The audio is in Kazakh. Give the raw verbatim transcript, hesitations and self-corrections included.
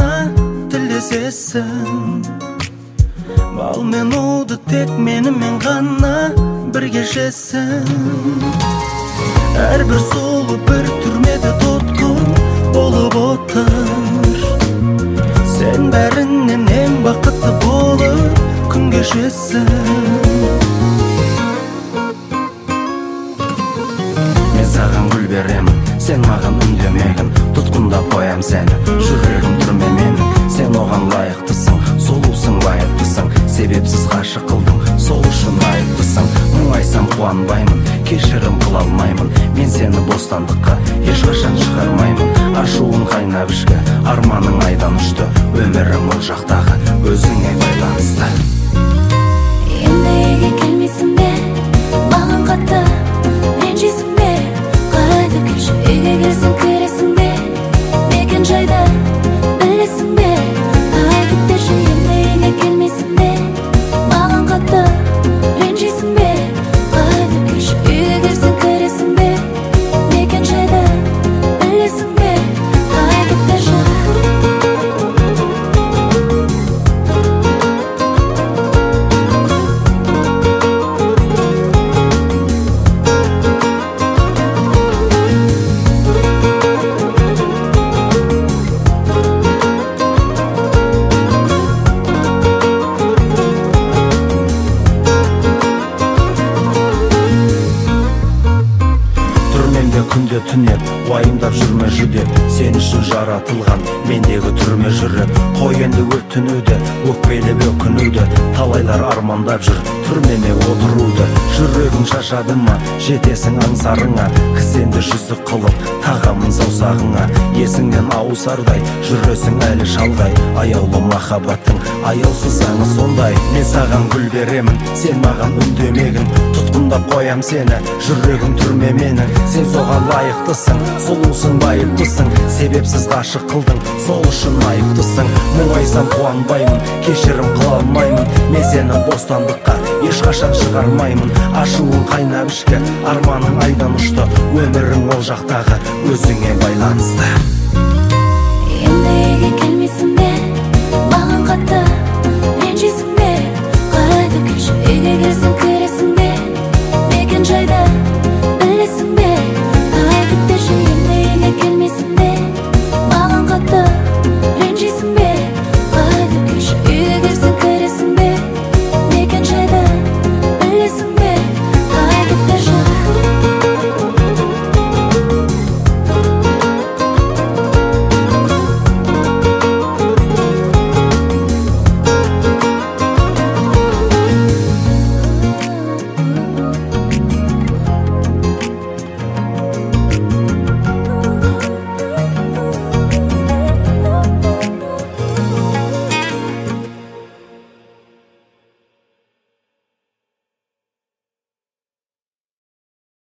ғана тілдесесің. Бал мен уды тек менімен ғана бірге жесің. Әрбір сұлу бір түрмеде тұтқын болып отыр. Сен бәрінен ең бақытты болып күн кешесің. Мен саған гүл беремін, сен маған үндемегін. Тұтқындап қоям сені, жүрегім түрме менің. Сен оған лайықтысың, сұлусың, байыптысың. Себепсіз ғашық қылдың, сол үшін айыптысың. Мұңайсам қуанбаймын, кешірім қыла алмаймын. Мен сені бостандыққа ешқашан шығармаймын. Ашуың қайнап ішкі, арманың айдан ұшты. Өмірің ол жақтағы өзіңе байланысты. Енді үйге келмейсің бе, маған қатты ренжисің бе? Қайда келші, үйге келсең кіресің бе? Мекен жайды білесің бе? Айтып берші, енді үйге келмейсің бе, маған қатты ренжисің бе? Қайда келші, үйге келсең кіресің бе? Мекен жайды білесің бе? Айтып берші. Күнде түнеп, уайымдап жүрме жүдеп. Сен үшін жаратылған мендегі түрме жүріп. Қой енді өртінуді, өкпелеп өкінуді. Талайлар армандап жүр, түрмеме отыруды. Жүрегің шашады ма, жетесің аңсарыңа. Кісенді жүзік қылып, тағамын саусағыңа. Есіңнен ауысардай, жүресің әлі шалғай. Аяулы махаббаттың, аяусыз аңы сондай. Мен саған гүл беремін, сен маған үндемегін. Тұтқындап қоям сені, жүрегім түрме менің. Сен соған лайықтысың, сұлусың, байыптысың. Себепсіз ғашық қылдың, сол үшін айыптысың. Мұңайсам қуанбаймын, кешірім қыла алмаймын. Мен сені бостандыққа ешқашан шығармаймын. Ашуың қайнап ішкі, арманың айдан ұшты. Өмірің ол жақтағы өзіңе байланысты.